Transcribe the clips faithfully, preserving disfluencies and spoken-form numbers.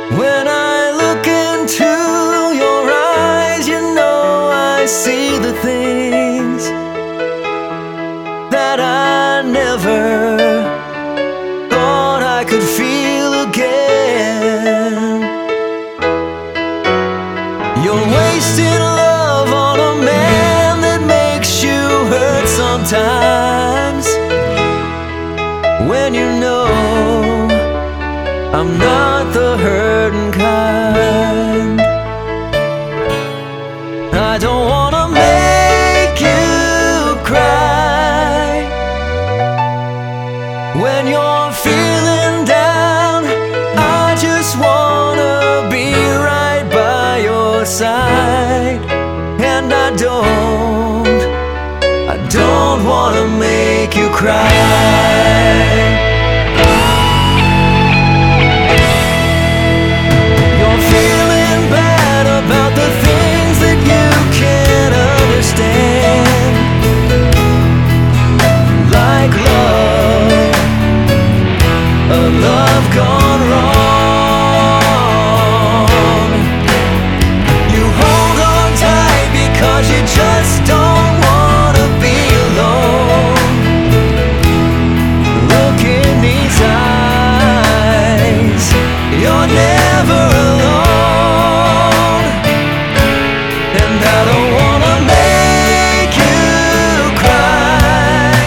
When I look into your eyes, you know I see the things that I never thought I could feel again. You're wasting love on a man that makes you hurt sometimes, when you know I'm not the hurting kind. I don't wanna make you cry when you're feeling down. I just wanna be right by your side. And I don't, I don't wanna make you cry. Love gone wrong. You hold on tight because you just don't wanna be alone. Look in these eyes, you're never alone. And I don't wanna make you cry.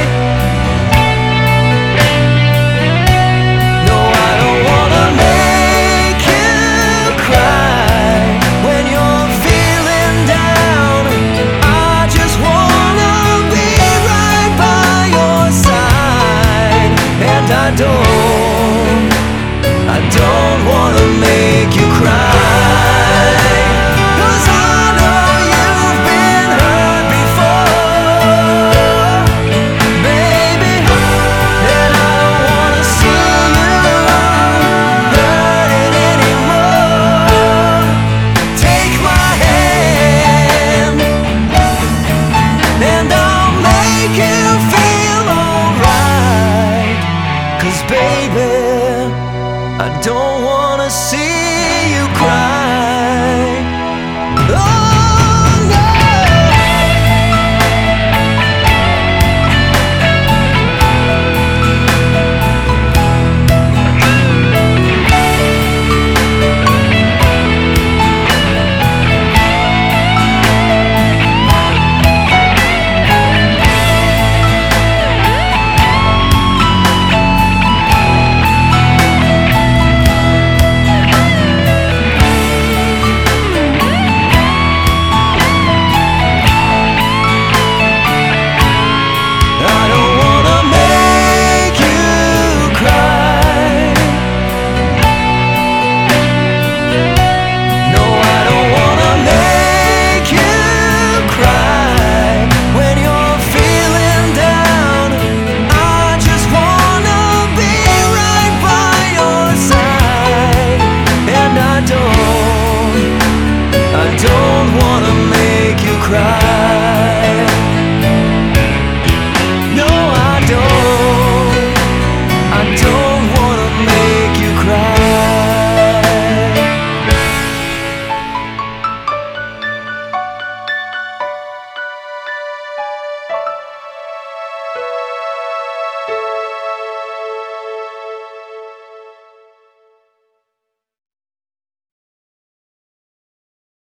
I don't, I don't wanna make you cry, 'cause I know you've been hurt before, baby. And I don't wanna see you hurting anymore. Take my hand and I'll make you feel alright. 'Cause baby, I don't wanna see you cry.